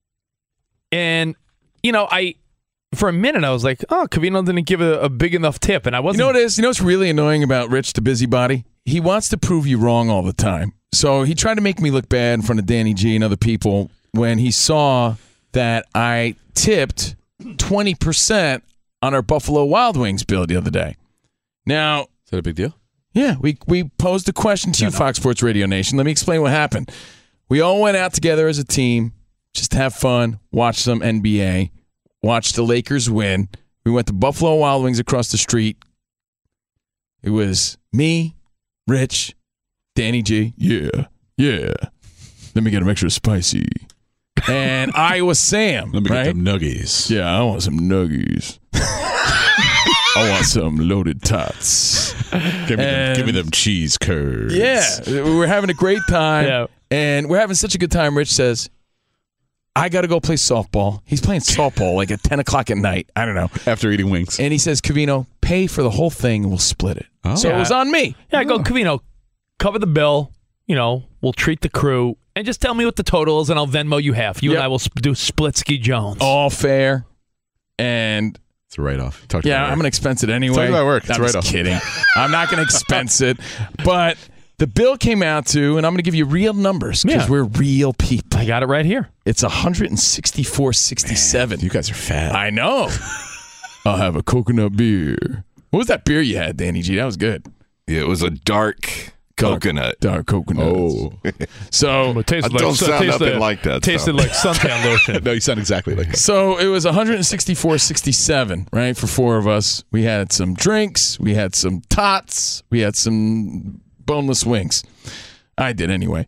and you know I. For a minute, I was like, "Oh, Covino didn't give a, a big enough tip," and I You wasn't. know what it is? You know what's really annoying about Rich the busybody? He wants to prove you wrong all the time. So he tried to make me look bad in front of Danny G and other people when he saw that I tipped twenty percent on our Buffalo Wild Wings bill the other day. Now, is that a big deal? Yeah, we we posed a question to you, Fox Sports Radio Nation. Let me explain what happened. We all went out together as a team, just to have fun, watch some N B A. watched the Lakers win. We went to Buffalo Wild Wings across the street. It was me, Rich, Danny G. Yeah, yeah. Let me get a mixture of spicy. And Iowa Sam. Let me right? get them nuggies. Yeah, I want some nuggies. I want some loaded tots. Give me, them, give me them cheese curds. Yeah, we're having a great time. Yeah. And we're having such a good time. Rich says, I got to go play softball. He's playing softball like at ten o'clock at night. I don't know. After eating wings. And he says, Covino, pay for the whole thing and we'll split it. Oh. So Yeah. it was on me. Yeah, I go, Covino, cover the bill. You know, we'll treat the crew. And just tell me what the total is, and I'll Venmo you half. You Yep. and I will sp- do Splitsky Jones. All fair. And It's a write-off. Talk yeah, about I'm work. going to expense it anyway. Talk about work. It's I'm a just write-off. kidding. I'm not going to expense it. But the bill came out to, and I'm going to give you real numbers because Yeah. we're real people. I got it right here. It's one hundred sixty-four dollars and sixty-seven cents. You guys are fat. I know. I'll have a coconut beer. What was that beer you had, Danny G? That was good. It was a dark coconut. Dark coconut. Oh. So It tasted I don't sound tasted- nothing like that Tasted stuff. like suntan lotion. No, you sound exactly like that. So it was one hundred sixty-four dollars and sixty-seven cents, right, for four of us. We had some drinks. We had some tots. We had some boneless wings. I did anyway.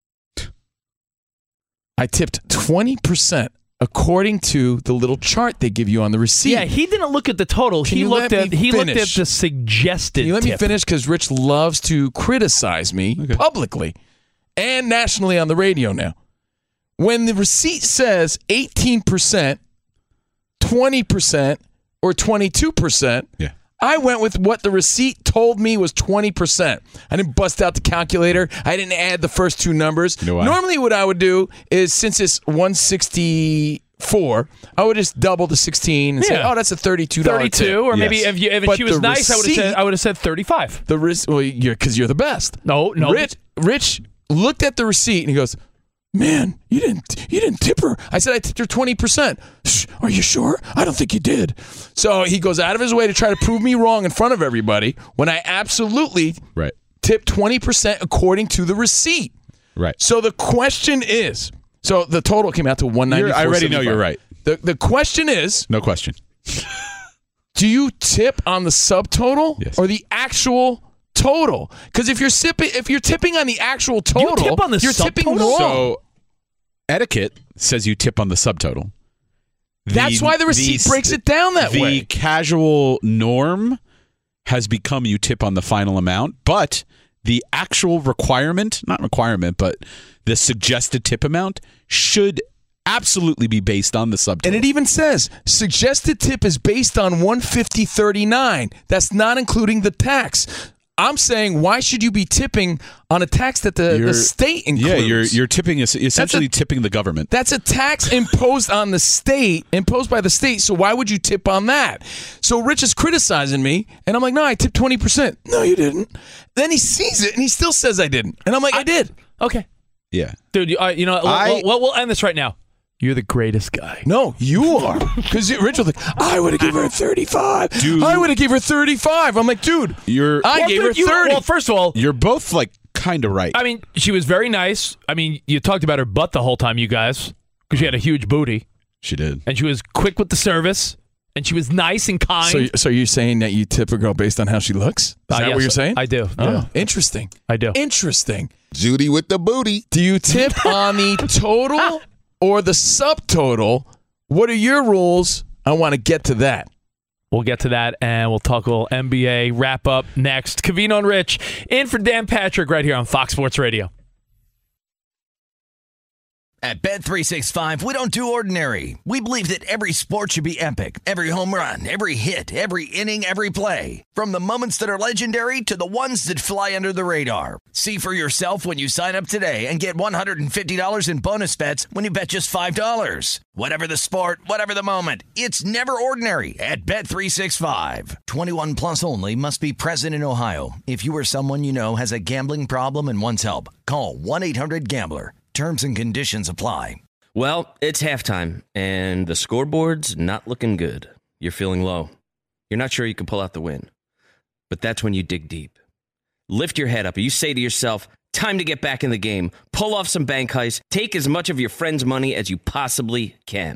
I tipped twenty percent according to the little chart they give you on the receipt. Yeah, he didn't look at the total. Can he you looked let at me he looked at finish? the suggested. Can you let me tip. finish? Because Rich loves to criticize me publicly and nationally on the radio now. When the receipt says eighteen percent, twenty percent, or twenty-two percent, Yeah. I went with what the receipt told me was twenty percent. I didn't bust out the calculator. I didn't add the first two numbers. You know why? Normally what I would do is, since it's one sixty-four, I would just double the sixteen and say, Yeah. oh, that's a thirty-two dollars thirty-two, tip. or maybe Yes. if, you, if But she was the nice, I would have said receipt- I would have said thirty-five. The risk, well, you're because you're the best. No, no. Rich, Rich looked at the receipt and he goes, "Man, you didn't, you didn't tip her." I said, "I tipped her twenty percent." "Shh, are you sure? I don't think you did. So he goes out of his way to try to prove me wrong in front of everybody when I absolutely Right. tipped twenty percent according to the receipt. Right. So the question is, so the total came out to one ninety-four. You're- I already know you're right. The the question is, No question. do you tip on the subtotal Yes. or the actual total? Because if you're sipping, if you're tipping on the actual total, tip on the you're tipping subtotal? wrong. So etiquette says you tip on the subtotal. That's why the receipt breaks it down that the way. The casual norm has become you tip on the final amount, but the actual requirement, not requirement, but the suggested tip amount should absolutely be based on the subtotal. And it even says suggested tip is based on one fifty thirty-nine. That's not including the tax. I'm saying, why should you be tipping on a tax that the, the You're- state includes? Yeah, you're you're tipping es- essentially tipping the government. That's a tax imposed on the state, imposed by the state. So why would you tip on that? So Rich is criticizing me, and I'm like, no, I tipped twenty percent. No, you didn't. Then he sees it, and he still says I didn't. And I'm like, I, did. Okay, Yeah. dude. You, uh, you know, I- we'll, we'll end this right now. You're the greatest guy. No, you are. Because Rich was like, I would have given her thirty-five. Dude. I would have given her thirty-five. I'm like, dude, You're I Well, gave dude, her you- thirty. Well, first of all, you're both like kind of right. I mean, she was very nice. I mean, you talked about her butt the whole time, you guys, because she had a huge booty, She did. and she was quick with the service, and she was nice and kind. So, so you're saying that you tip a girl based on how she looks? Is Uh, that yes, what you're saying? I do. Oh, Yeah. interesting. I do. Interesting. Judy with the booty. Do you tip on the total or the subtotal? What are your rules? I want to get to that. We'll get to that, and we'll talk a little N B A wrap up next. Covino and Rich in for Dan Patrick right here on Fox Sports Radio. At Bet three sixty-five, we don't do ordinary. We believe that every sport should be epic. Every home run, every hit, every inning, every play. From the moments that are legendary to the ones that fly under the radar. See for yourself when you sign up today and get one hundred fifty dollars in bonus bets when you bet just five dollars. Whatever the sport, whatever the moment, it's never ordinary at Bet three sixty-five. twenty-one plus only. Must be present in Ohio. If you or someone you know has a gambling problem and wants help, call one eight hundred gambler. Terms and conditions apply. Well, it's halftime, and the scoreboard's not looking good. You're feeling low. You're not sure you can pull out the win. But that's when you dig deep. Lift your head up, and you say to yourself, time to get back in the game. Pull off some bank heists. Take as much of your friend's money as you possibly can.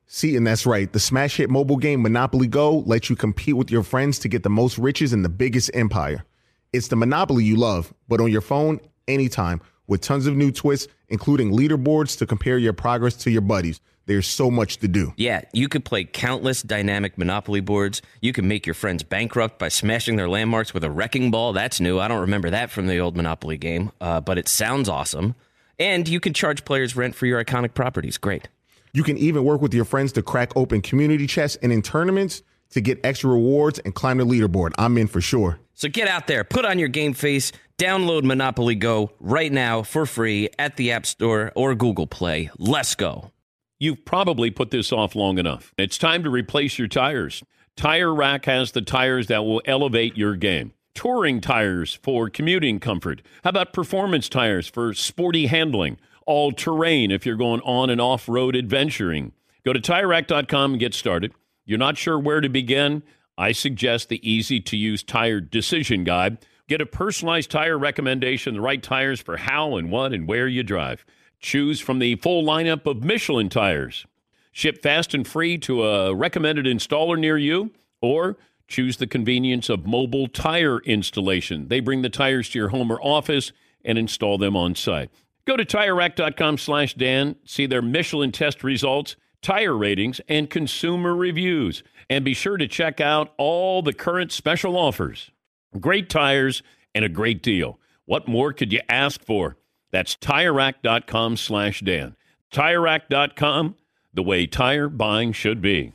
See, and that's right. The smash hit mobile game Monopoly Go lets you compete with your friends to get the most riches in the biggest empire. It's the Monopoly you love, but on your phone, anytime, with tons of new twists, including leaderboards to compare your progress to your buddies. There's so much to do. Yeah, you could play countless dynamic Monopoly boards. You can make your friends bankrupt by smashing their landmarks with a wrecking ball. That's new. I don't remember that from the old Monopoly game, uh, but it sounds awesome. And you can charge players rent for your iconic properties. Great. You can even work with your friends to crack open community chests and in tournaments to get extra rewards and climb the leaderboard. I'm in for sure. So get out there, put on your game face, download Monopoly Go right now for free at the App Store or Google Play. Let's go. You've probably put this off long enough. It's time to replace your tires. Tire Rack has the tires that will elevate your game. Touring tires for commuting comfort. How about performance tires for sporty handling? All-terrain if you're going on and off-road adventuring. Go to Tire Rack dot com and get started. You're not sure where to begin? I suggest the easy-to-use tire decision guide. Get a personalized tire recommendation, the right tires for how and what and where you drive. Choose from the full lineup of Michelin tires. Ship fast and free to a recommended installer near you, or choose the convenience of mobile tire installation. They bring the tires to your home or office and install them on site. Go to Tire Rack dot com slash Dan, see their Michelin test results, tire ratings, and consumer reviews. And be sure to check out all the current special offers. Great tires and a great deal. What more could you ask for? That's Tire Rack dot com slash Dan. Tire Rack dot com, the way tire buying should be.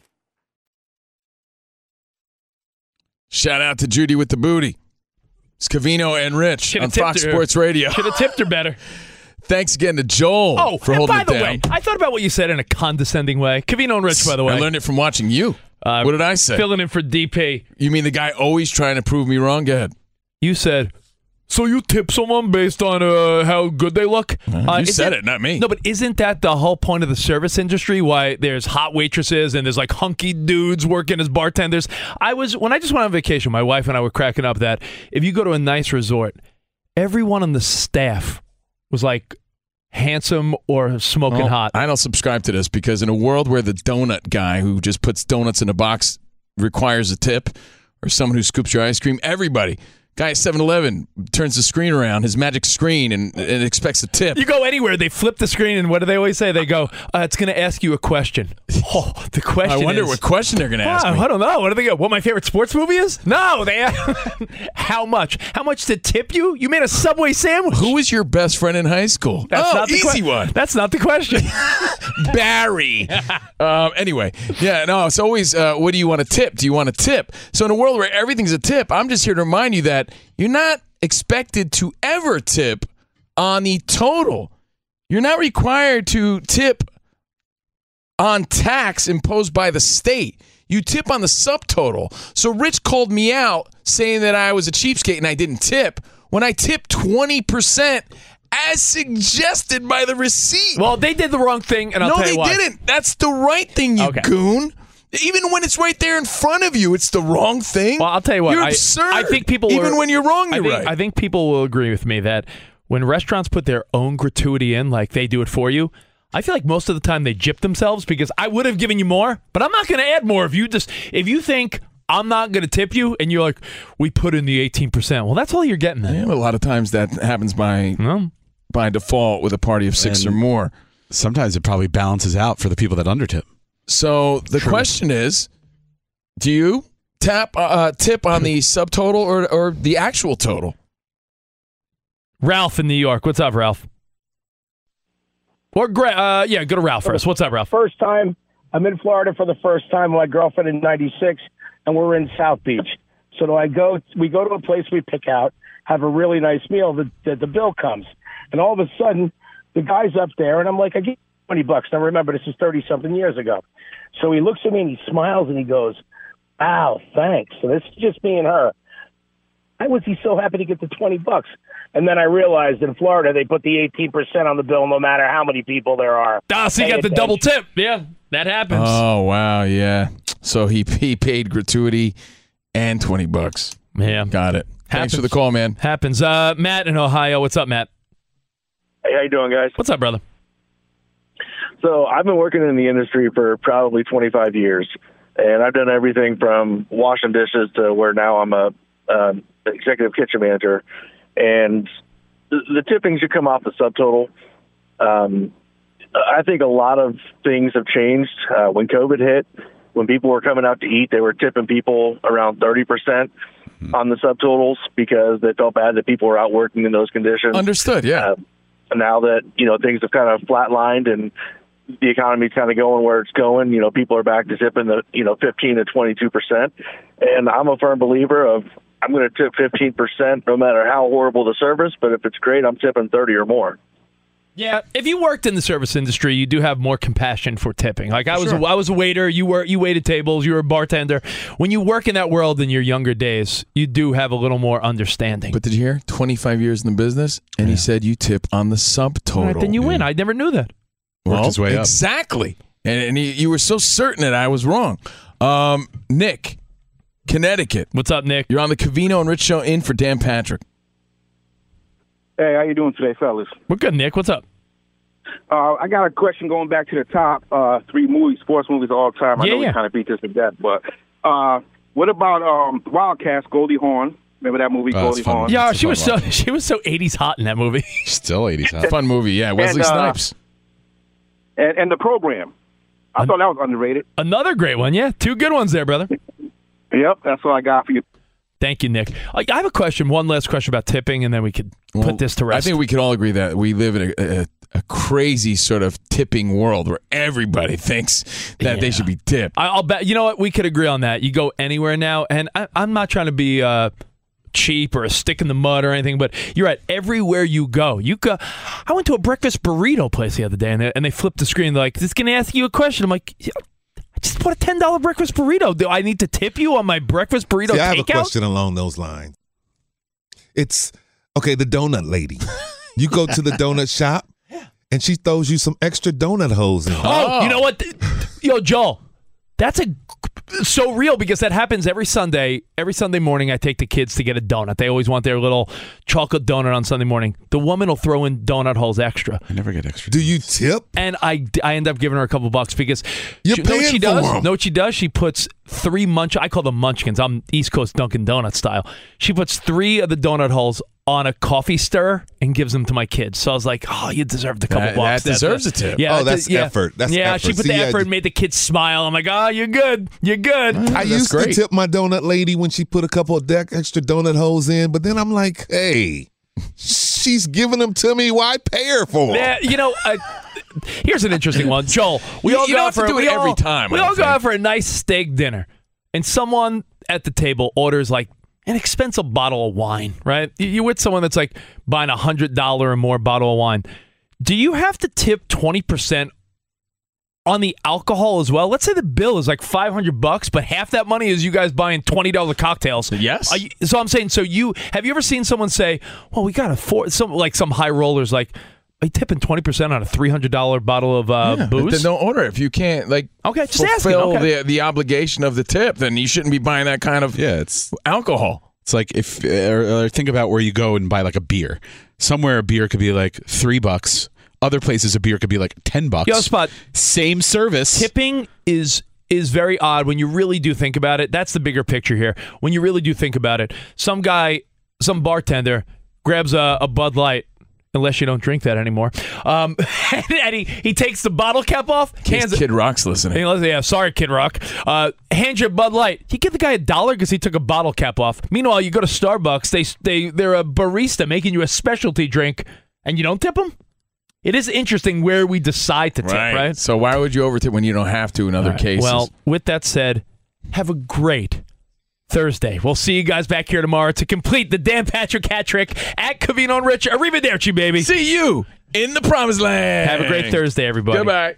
Shout out to Judy with the booty. It's Covino and Rich Should've on tipped Fox her. Sports Radio. Should have tipped her better. Thanks again to Joel Oh, for and holding by it the down. way, I thought about what you said in a condescending way. Covino and Rich, by the way. I learned it from watching you. Uh, what did I say? Filling in for D P. You mean the guy always trying to prove me wrong? Go ahead. You said, so you tip someone based on uh, how good they look? Uh, Uh, you is said it, not me. No, but isn't that the whole point of the service industry? Why there's hot waitresses and there's like hunky dudes working as bartenders? I was when I just went on vacation, my wife and I were cracking up that if you go to a nice resort, everyone on the staff was like handsome or smoking Well, hot. I don't subscribe to this because in a world where the donut guy who just puts donuts in a box requires a tip, or someone who scoops your ice cream, everybody. Guy at seven eleven turns the screen around, his magic screen, and, and expects a tip. You go anywhere, they flip the screen, and what do they always say? They go, uh, it's going to ask you a question. Oh, the question I wonder is, what question they're going to ask Ah, me. I don't know. What do they go? What my favorite sports movie is? No, they how much? How much to tip you? You made a Subway sandwich. Who was your best friend in high school? That's oh, not the easy que- one. That's not the question. Barry. um, anyway, yeah, no, it's always, uh, what do you want to tip? Do you want to tip? So in a world where everything's a tip, I'm just here to remind you that you're not expected to ever tip on the total. You're not required to tip on tax imposed by the state. You tip on the subtotal. So Rich called me out saying that I was a cheapskate and I didn't tip when I tipped twenty percent as suggested by the receipt. Well, they did the wrong thing, and I'll no, tell you they why. didn't. That's the right thing, you Okay. goon. Even when it's right there in front of you, it's the wrong thing. Well, I'll tell you what. You're I, absurd. I think people Even are- when you're wrong, I you're think, right. I think people will agree with me that when restaurants put their own gratuity in, like they do it for you, I feel like most of the time they gyp themselves because I would have given you more, but I'm not going to add more. If you just if you think I'm not going to tip you, and you're like, we put in the eighteen percent. Well, that's all you're getting then. Yeah, but a lot of times that happens by by default with a party of six And or more. Sometimes it probably balances out for the people that undertip. So the True. question is, do you tap uh, tip on the subtotal or or the actual total? Ralph in New York. What's up, Ralph? Or Gra- uh, yeah, go to Ralph first. What's up, Ralph? First time, I'm in Florida for the first time with my girlfriend in ninety-six, and we're in South Beach. So do I go, we go to a place we pick out, have a really nice meal, the, the, the bill comes. And all of a sudden, the guy's up there, and I'm like, I give you twenty bucks. Now remember, this is thirty-something years ago. So he looks at me, and he smiles, and he goes, wow, thanks. So this is just me and her. Why was he so happy to get the twenty bucks? And then I realized in Florida, they put the eighteen percent on the bill no matter how many people there are. Ah, so you Pay got the attention. double tip. Yeah, that happens. Oh wow, yeah. So he he paid gratuity and twenty bucks. Yeah, got it. Thanks Happens. for the call, man. Happens. Uh, Matt in Ohio. What's up, Matt? Hey, how you doing, guys? What's up, brother? So I've been working in the industry for probably twenty-five years, and I've done everything from washing dishes to where now I'm a um, executive kitchen manager. And the, the tipping should come off the subtotal. Um, I think a lot of things have changed. Uh, when COVID hit, when people were coming out to eat, they were tipping people around thirty percent on the subtotals because they felt bad that people were out working in those conditions. Understood, yeah. Uh, now that, you know, things have kind of flatlined and the economy's kind of going where it's going, you know, people are back to tipping the, you know, fifteen to twenty-two percent. And I'm a firm believer of I'm going to tip fifteen percent no matter how horrible the service, but if it's great, I'm tipping thirty or more. Yeah, if you worked in the service industry, you do have more compassion for tipping. Like I was, Sure. a, I was a waiter. You were, you waited tables. You were a bartender. When you work in that world in your younger days, you do have a little more understanding. But did you hear? twenty-five years in the business, and he said you tip on the subtotal. All right, then you win. I never knew that. Well, Worked his way up. exactly. And, and you, you were so certain that I was wrong. Um, Nick, Connecticut. What's up, Nick? You're on the Covino and Rich Show in for Dan Patrick. Hey, how you doing today, fellas? We're good, Nick. What's up? Uh, I got a question going back to the top uh, three movies, sports movies of all time. I Yeah, know yeah. we kind of beat this to death, but uh, what about um, Wildcats, Goldie Hawn? Remember that movie, Oh, Goldie that's fun. Hawn? Yeah, It's a she was so fun she was so eighties hot in that movie. Still eighties, huh? Fun movie, yeah. Wesley And, uh, Snipes. And, and The Program. I thought that was underrated. Another great one, yeah. Two good ones there, brother. Yep, that's what I got for you. Thank you, Nick. I I have a question. One last question about tipping, and then we could Well, put this to rest. I think we could all agree that we live in a, a, a crazy sort of tipping world where everybody thinks that they Yeah. should be tipped. I, I'll bet. You know what? We could agree on that. You go anywhere now, and I, I'm not trying to be uh, cheap or a stick in the mud or anything, but you're right. Everywhere you go, you go. I went to a breakfast burrito place the other day, and they, and they flipped the screen. They're like, "This going to ask you a question." I'm like, yeah, "I just bought a ten dollar breakfast burrito. Do I need to tip you on my breakfast burrito See, I have a takeout?" question along those lines. It's okay. The donut lady. You go to the donut shop, and she throws you some extra donut holes in. Oh, you know what? Yo, Joel, that's a so real because that happens every Sunday. Every Sunday morning, I take the kids to get a donut. They always want their little chocolate donut on Sunday morning. The woman will throw in donut holes extra. I never get extra. Do you tip? And I, I end up giving her a couple bucks because You're she, know what paying she for does? 'em. Know what she does? She puts three munch. I call them munchkins. I'm East Coast Dunkin' Donut style. She puts three of the donut holes on a coffee stirrer and gives them to my kids. So I was like, oh, you deserved a couple That- bucks. that That's deserves a, a tip. Yeah, Oh, that's yeah. effort. That's yeah, she effort. put See, the yeah, effort and made the kids smile. I'm like, oh, you're good. You're good. I That's used great. to tip my donut lady when she put a couple of deck extra donut holes in, but then I'm like, hey, she's giving them to me. Why pay her for 'em? Yeah, you know, uh, here's an interesting one, Joel. We You- all you go don't out have to for do it we every all- time, We I all don't go think. out for a nice steak dinner, and someone at the table orders like an expensive bottle of wine. Right? You- You're with someone that's like buying a hundred dollar or more bottle of wine. Do you have to tip twenty percent on the alcohol as well? Let's say the bill is like five hundred bucks, but half that money is you guys buying twenty dollar cocktails. Yes. Are you- so I'm saying, so you have you ever seen someone say, "Well, we got to afford some like some high rollers like." Are you tipping twenty percent on a three hundred dollar bottle of uh, Yeah, but booze? then don't order it. If you can't like Okay, just asking, fulfill okay. the the obligation of the tip, then you shouldn't be buying that kind of Yeah, it's alcohol. it's like if or, or think about where you go and buy like a beer. Somewhere a beer could be like three bucks. Other places a beer could be like ten bucks. Yo, Spot. Same service. Tipping is is very odd when you really do think about it. That's the bigger picture here. When you really do think about it, some guy, some bartender grabs a, a Bud Light. Unless you don't drink that anymore. Um, and he, he takes the bottle cap off. Hands Kid Rock's listening. Yeah, sorry, Kid Rock. Uh, hands you a Bud Light. You give the guy a dollar because he took a bottle cap off. Meanwhile, you go to Starbucks. They they they're a barista making you a specialty drink, and you don't tip them. It is interesting where we decide to tip, right? So why would you over tip when you don't have to in other All right. cases? Well, with that said, have a great Thursday. We'll see you guys back here tomorrow to complete the Dan Patrick hat trick at Covino and Rich. Arrivederci, baby. See you in the promised land. Have a great Thursday, everybody. Goodbye.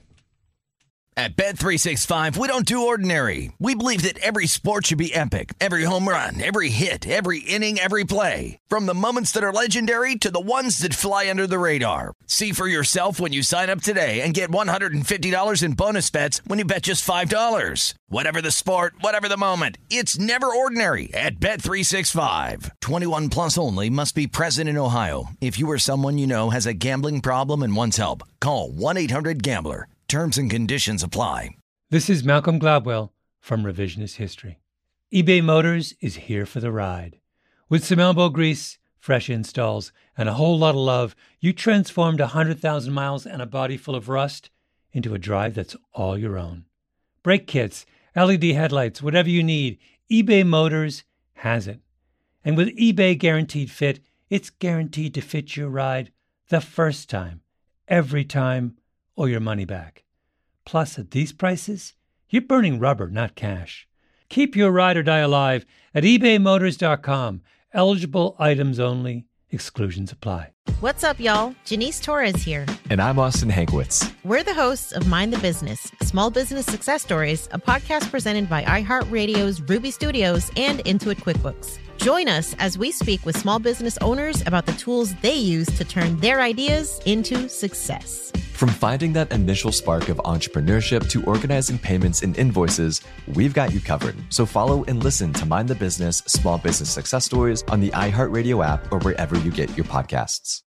At Bet three sixty-five, we don't do ordinary. We believe that every sport should be epic. Every home run, every hit, every inning, every play. From the moments that are legendary to the ones that fly under the radar. See for yourself when you sign up today and get one hundred fifty dollars in bonus bets when you bet just five dollars. Whatever the sport, whatever the moment, it's never ordinary at Bet three sixty-five. twenty-one plus only. Must be present in Ohio. If you or someone you know has a gambling problem and wants help, call one eight hundred gambler. Terms and conditions apply. This is Malcolm Gladwell from Revisionist History. eBay Motors is here for the ride. With some elbow grease, fresh installs, and a whole lot of love, you transformed one hundred thousand miles and a body full of rust into a drive that's all your own. Brake kits, L E D headlights, whatever you need, eBay Motors has it. And with eBay Guaranteed Fit, it's guaranteed to fit your ride the first time, every time, or your money back. Plus, at these prices, you're burning rubber, not cash. Keep your ride or die alive at ebay motors dot com. Eligible items only. Exclusions apply. What's up, y'all? Janice Torres here. And I'm Austin Hankwitz. We're the hosts of Mind the Business, Small Business Success Stories, a podcast presented by iHeartRadio's Ruby Studios and Intuit QuickBooks. Join us as we speak with small business owners about the tools they use to turn their ideas into success. From finding that initial spark of entrepreneurship to organizing payments and invoices, we've got you covered. So follow and listen to Mind the Business Small Business Success Stories on the iHeartRadio app or wherever you get your podcasts.